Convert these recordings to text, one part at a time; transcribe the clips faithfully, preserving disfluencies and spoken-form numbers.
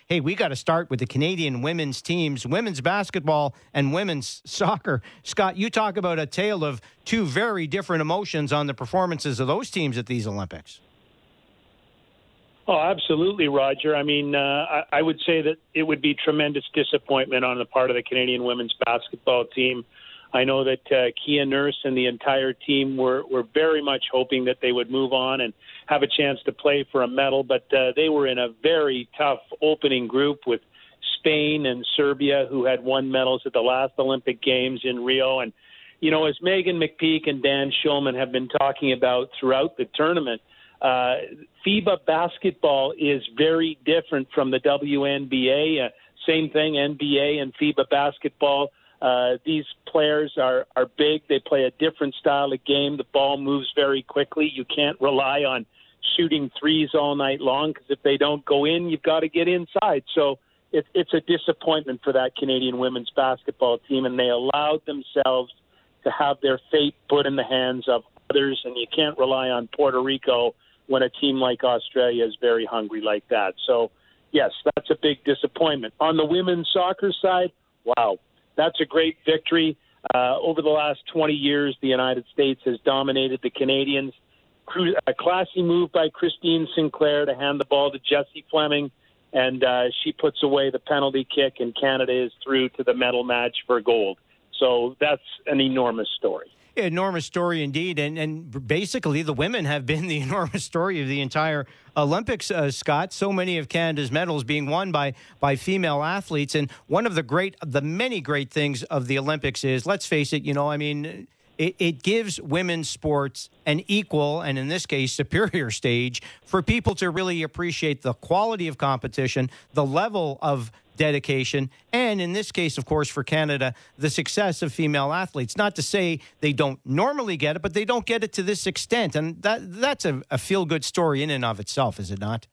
hey, we got to start with the Canadian women's teams, women's basketball and women's soccer. Scott, you talk about a tale of two very different emotions on the performances of those teams at these Olympics. Oh, absolutely, Roger. I mean, uh, I, I would say that it would be tremendous disappointment on the part of the Canadian women's basketball team. I know that uh, Kia Nurse and the entire team were, were very much hoping that they would move on and have a chance to play for a medal, but uh, they were in a very tough opening group with Spain and Serbia, who had won medals at the last Olympic Games in Rio. And, you know, as Megan McPeak and Dan Shulman have been talking about throughout the tournament, uh, FIBA basketball is very different from the W N B A. Uh, same thing, N B A and FIBA basketball. Uh, these players are, are big. They play a different style of game. The ball moves very quickly. You can't rely on shooting threes all night long, because if they don't go in, you've got to get inside. So it, it's a disappointment for that Canadian women's basketball team, and they allowed themselves to have their fate put in the hands of others, and you can't rely on Puerto Rico when a team like Australia is very hungry like that. So, yes, that's a big disappointment. On the women's soccer side, wow. That's a great victory. Uh, over the last twenty years, the United States has dominated the Canadians. A classy move by Christine Sinclair to hand the ball to Jessie Fleming, and uh, she puts away the penalty kick, and Canada is through to the medal match for gold. So that's an enormous story. Enormous story indeed, and and basically the women have been the enormous story of the entire Olympics, uh, Scott. So many of Canada's medals being won by by female athletes, and one of the great, the many great things of the Olympics is, let's face it, you know, I mean, it, it gives women's sports an equal, and in this case, superior stage for people to really appreciate the quality of competition, the level of dedication, and in this case, of course, for Canada, the success of female athletes. Not to say they don't normally get it, but they don't get it to this extent. And that that's a, a feel-good story in and of itself, is it not?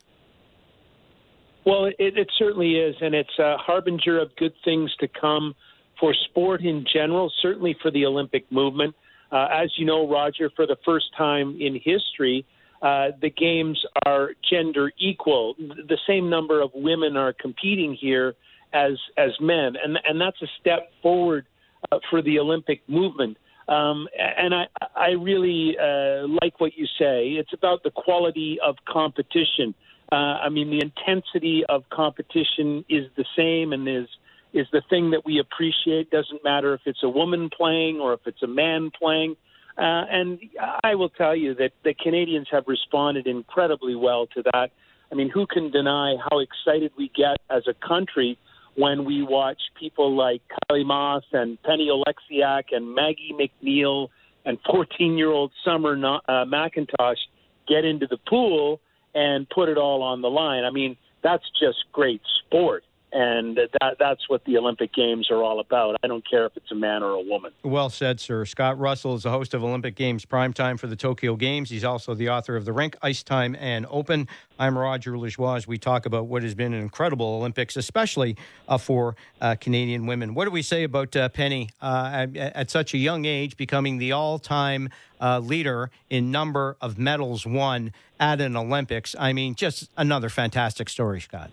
Well, it, it certainly is, and it's a harbinger of good things to come for sport in general, certainly for the Olympic movement. Uh, as you know, Roger, for the first time in history, Uh, the games are gender equal. The same number of women are competing here as as men, and and that's a step forward uh, for the Olympic movement. Um, and I I really uh, like what you say. It's about the quality of competition. Uh, I mean, the intensity of competition is the same, and is is the thing that we appreciate. Doesn't matter if it's a woman playing or if it's a man playing. Uh, and I will tell you that the Canadians have responded incredibly well to that. I mean, who can deny how excited we get as a country when we watch people like Kylie Moss and Penny Oleksiak and Maggie McNeil and fourteen-year-old Summer uh, McIntosh get into the pool and put it all on the line? I mean, that's just great sport. And that, that's what the Olympic Games are all about. I don't care if it's a man or a woman. Well said, sir. Scott Russell is the host of Olympic Games Primetime for the Tokyo Games. He's also the author of The Rink, Ice Time, and Open. I'm Roger Lajoie as we talk about what has been an incredible Olympics, especially uh, for uh, Canadian women. What do we say about uh, Penny uh, at, at such a young age becoming the all-time uh, leader in number of medals won at an Olympics? I mean, just another fantastic story, Scott.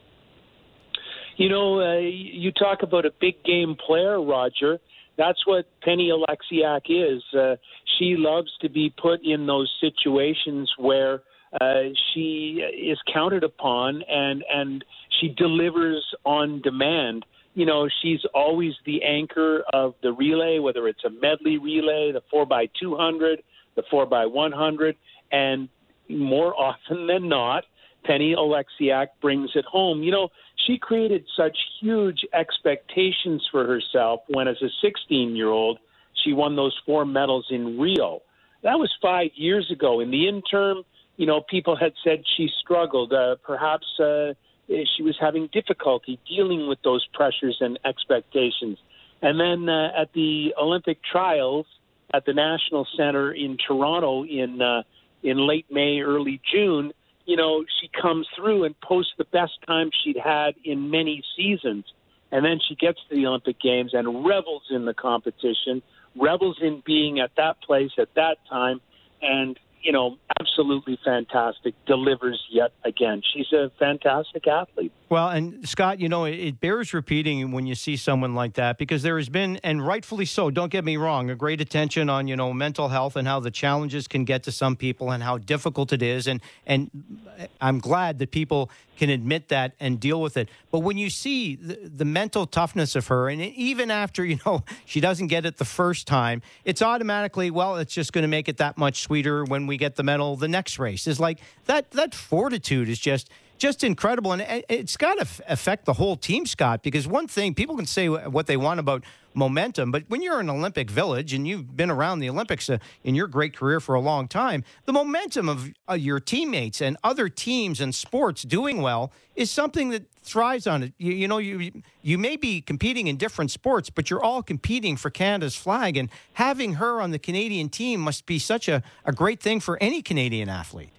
You know, uh, you talk about a big game player, Roger. That's what Penny Oleksiak is. Uh, she loves to be put in those situations where uh, she is counted upon and, and she delivers on demand. You know, she's always the anchor of the relay, whether it's a medley relay, the four by two hundred, the four by one hundred, and more often than not, Penny Oleksiak brings it home. You know, she created such huge expectations for herself when, as a sixteen-year-old, she won those four medals in Rio. That was five years ago. In the interim, you know, people had said she struggled. Uh, perhaps uh, she was having difficulty dealing with those pressures and expectations. And then uh, at the Olympic trials at the National Center in Toronto in uh, in late May, early June, you know, she comes through and posts the best time she'd had in many seasons. And then she gets to the Olympic Games and revels in the competition, revels in being at that place at that time, and, you know, absolutely fantastic, delivers yet again. She's a fantastic athlete. Well, and Scott, you know, it, it bears repeating when you see someone like that, because there has been, and rightfully so, don't get me wrong, a great attention on, you know, mental health and how the challenges can get to some people and how difficult it is. And, and I'm glad that people can admit that and deal with it. But when you see the, the mental toughness of her, and even after, you know, she doesn't get it the first time, it's automatically, well, it's just going to make it that much sweeter when we get the medal the next race. Is like that, that fortitude is just, just incredible. And it's got to affect the whole team, Scott, because one thing, people can say what they want about momentum, but when you're in Olympic Village and you've been around the Olympics uh, in your great career for a long time, the momentum of uh, your teammates and other teams and sports doing well is something that thrives on it. You, you know, you you may be competing in different sports, but you're all competing for Canada's flag, and having her on the Canadian team must be such a, a great thing for any Canadian athlete.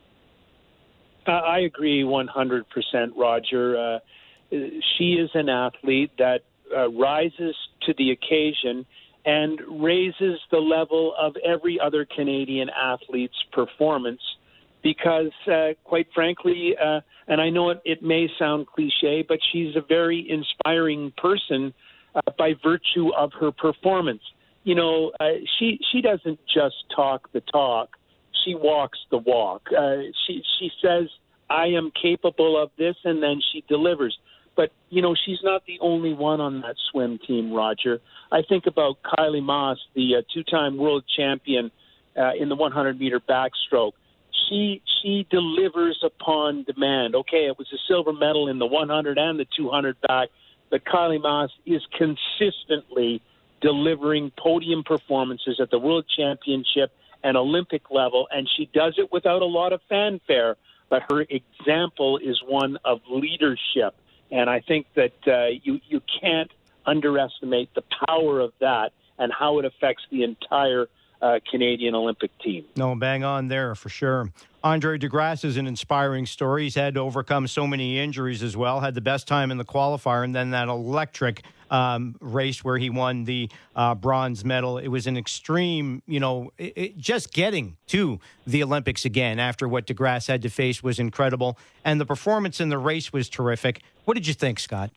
Uh, I agree one hundred percent, Roger. Uh, she is an athlete that uh, rises to the occasion and raises the level of every other Canadian athlete's performance because, uh, quite frankly, uh, and I know it, it may sound cliche, but she's a very inspiring person uh, by virtue of her performance. You know, uh, she, she doesn't just talk the talk. She walks the walk. Uh, she she says, I am capable of this, and then she delivers. But, you know, she's not the only one on that swim team, Roger. I think about Kylie Maas, the uh, two-time world champion uh, in the hundred-meter backstroke. She she delivers upon demand. Okay, it was a silver medal in the one hundred and the two hundred back, but Kylie Maas is consistently delivering podium performances at the World Championship and Olympic level, and she does it without a lot of fanfare, but her example is one of leadership, and I think that uh, you, you can't underestimate the power of that and how it affects the entire uh, Canadian Olympic team. No, bang on there for sure. Andre De Grasse is an inspiring story. He's had to overcome so many injuries as well, had the best time in the qualifier, and then that electric um, race where he won the uh, bronze medal. It was an extreme, you know, it, it, just getting to the Olympics again after what De Grasse had to face was incredible. And the performance in the race was terrific. What did you think, Scott?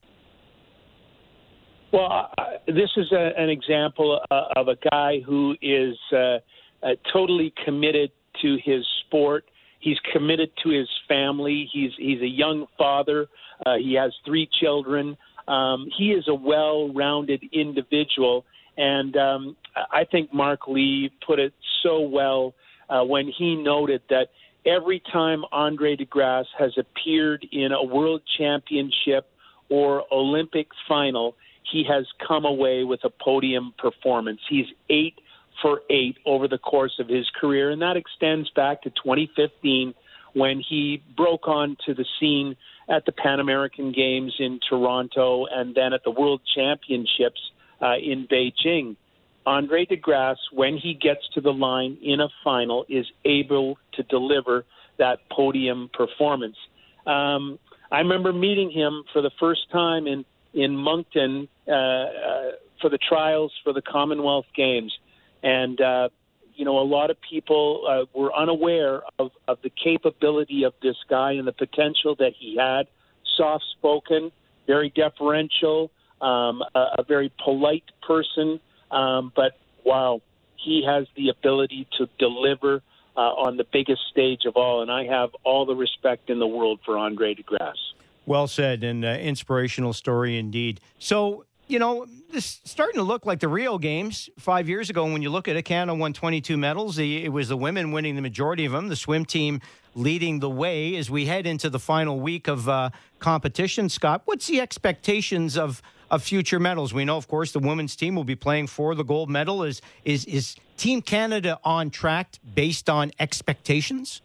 Well, uh, this is a, an example uh, of a guy who is uh, uh, totally committed to his sport. He's committed to his family. He's he's a young father. Uh, he has three children. Um, he is a well-rounded individual, and um, I think Mark Lee put it so well uh, when he noted that every time Andre De Grasse has appeared in a world championship or Olympic final, he has come away with a podium performance. He's eight for eight over the course of his career, and that extends back to twenty fifteen when he broke onto the scene at the Pan American Games in Toronto and then at the World Championships uh, in Beijing. Andre De Grasse, when he gets to the line in a final, is able to deliver that podium performance. Um, I remember meeting him for the first time in, in Moncton uh, uh, for the trials for the Commonwealth Games. And, uh, you know, a lot of people uh, were unaware of, of the capability of this guy and the potential that he had. Soft-spoken, very deferential, um, a, a very polite person. Um, but, wow, he has the ability to deliver uh, on the biggest stage of all. And I have all the respect in the world for Andre De Grasse. Well said, and uh, inspirational story indeed. So, you know, this is starting to look like the Rio Games five years ago. When you look at it, Canada won twenty-two medals. It was the women winning the majority of them, the swim team leading the way as we head into the final week of uh, competition. Scott, what's the expectations of, of future medals? We know, of course, the women's team will be playing for the gold medal. Is, is, is Team Canada on track based on expectations?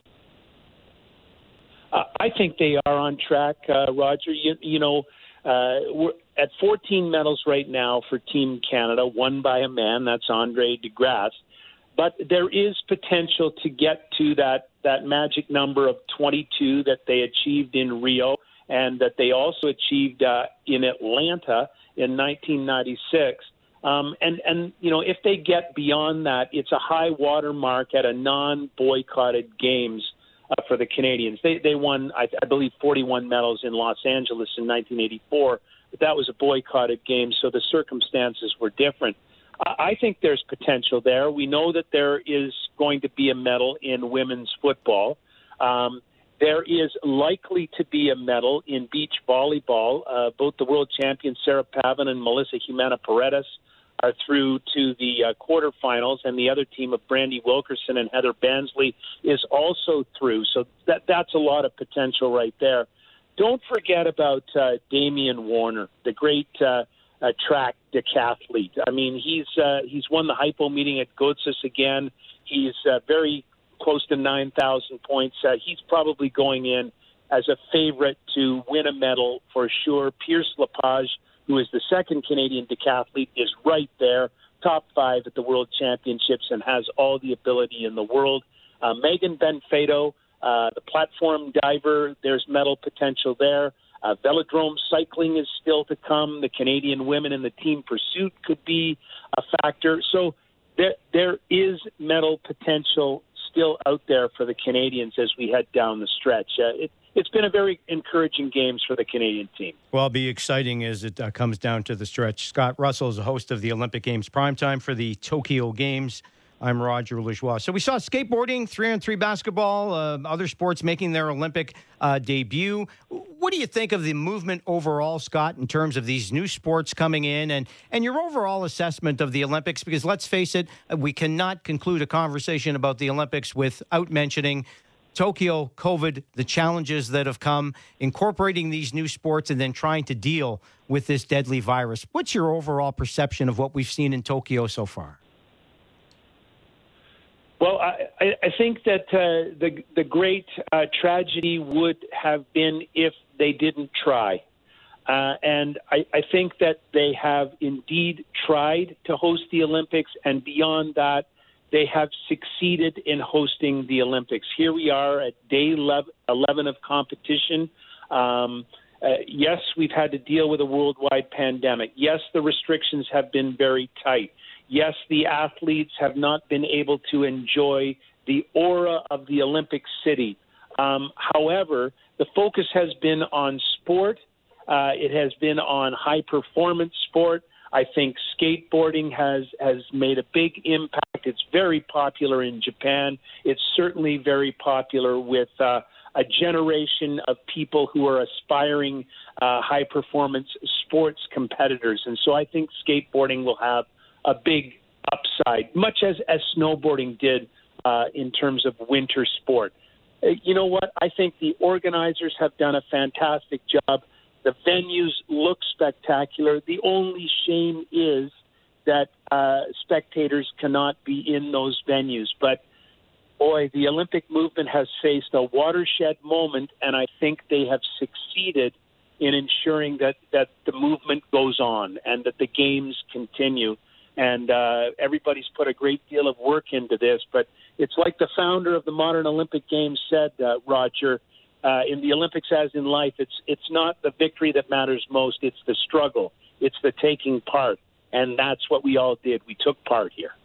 Uh, I think they are on track, uh, Roger. You, you know, uh, we're at fourteen medals right now for Team Canada, won by a man. That's Andre De Grasse. But there is potential to get to that, that magic number of twenty-two that they achieved in Rio and that they also achieved uh, in Atlanta in nineteen ninety-six. Um, and, and, you know, if they get beyond that, it's a high water mark at a non-boycotted games uh, for the Canadians. They they won, I, I believe, forty-one medals in Los Angeles in nineteen eighty-four, but that was a boycotted game, so the circumstances were different. I think there's potential there. We know that there is going to be a medal in women's football. Um, there is likely to be a medal in beach volleyball. Uh, both the world champions Sarah Pavin and Melissa Jimena Paredes are through to the uh, quarterfinals, and the other team of Brandy Wilkerson and Heather Bansley is also through. So that that's a lot of potential right there. Don't forget about uh, Damian Warner, the great uh, uh, track decathlete. I mean, he's uh, he's won the hypo meeting at Goethes again. He's uh, very close to nine thousand points. Uh, he's probably going in as a favorite to win a medal for sure. Pierce Lepage, who is the second Canadian decathlete, is right there, top five at the World Championships and has all the ability in the world. Uh, Megan Benfedo, uh, the platform diver, there's medal potential there. Uh, velodrome cycling is still to come. The Canadian women in the team pursuit could be a factor. So there, there is medal potential still out there for the Canadians as we head down the stretch. Uh, it, it's been a very encouraging games for the Canadian team. Well, it'll be exciting as it uh, comes down to the stretch. Scott Russell is the host of the Olympic Games Primetime for the Tokyo Games. I'm Roger Lajoie. So we saw skateboarding, three-on-three basketball, uh, other sports making their Olympic uh, debut. What do you think of the movement overall, Scott, in terms of these new sports coming in and, and your overall assessment of the Olympics? Because let's face it, we cannot conclude a conversation about the Olympics without mentioning Tokyo, COVID, the challenges that have come, incorporating these new sports and then trying to deal with this deadly virus. What's your overall perception of what we've seen in Tokyo so far? Well, I, I think that uh, the the great uh, tragedy would have been if they didn't try. Uh, and I, I think that they have indeed tried to host the Olympics, and beyond that, they have succeeded in hosting the Olympics. Here we are at day eleven of competition. Um, uh, yes, we've had to deal with a worldwide pandemic. Yes, the restrictions have been very tight. Yes, the athletes have not been able to enjoy the aura of the Olympic city. Um, however, the focus has been on sport. Uh, it has been on high-performance sport. I think skateboarding has, has made a big impact. It's very popular in Japan. It's certainly very popular with uh, a generation of people who are aspiring uh, high-performance sports competitors. And so I think skateboarding will have a big upside, much as, as snowboarding did uh, in terms of winter sport. Uh, you know what? I think the organizers have done a fantastic job. The venues look spectacular. The only shame is that uh, spectators cannot be in those venues. But, boy, the Olympic movement has faced a watershed moment, and I think they have succeeded in ensuring that, that the movement goes on and that the games continue. And uh, everybody's put a great deal of work into this. But it's like the founder of the modern Olympic Games said, uh, Roger, uh, in the Olympics as in life, it's it's not the victory that matters most. It's the struggle. It's the taking part. And that's what we all did. We took part here.